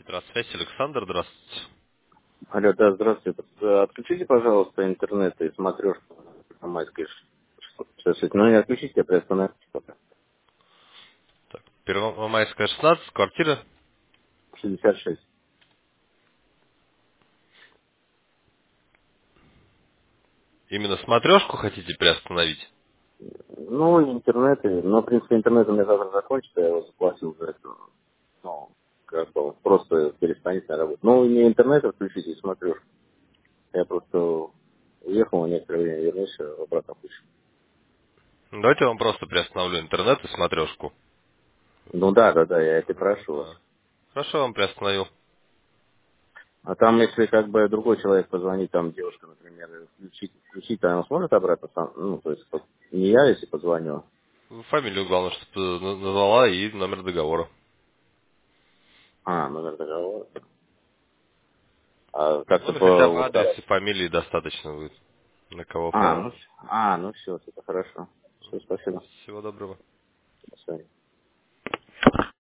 Здравствуйте, Александр, здравствуйте. Алло, да, здравствуйте. Отключите, пожалуйста, интернет и смотрешку на майской 66. Ну, не отключите, а приостановите пока. Так, Первомайская, 16, квартира. 66. Именно смотрешку хотите приостановить? Ну, интернет, но, в принципе, интернет у меня завтра закончится, я его заплатил за это. Ну, как бы, просто перестанет на работу. Ну, не интернет отключите, и смотрешку. Я просто уехал на некоторое время, вернусь, обратно включу. Ну, давайте я вам просто приостановлю интернет и смотрешку. Ну, да, да, да, я это и прошу вас. Да. Хорошо, я вам приостановил. А там, если как бы другой человек позвонит, там девушка, например, включить, то она сможет обратно сам, ну, то есть не я, если позвоню, Фамилию, главное, чтобы назвала и номер договора. номер договора. А как-то Ну, или хотя бы вот так. адрес и фамилии достаточно будет, на кого оформить. Ну все, это хорошо. Все, спасибо. Всего доброго. До свидания.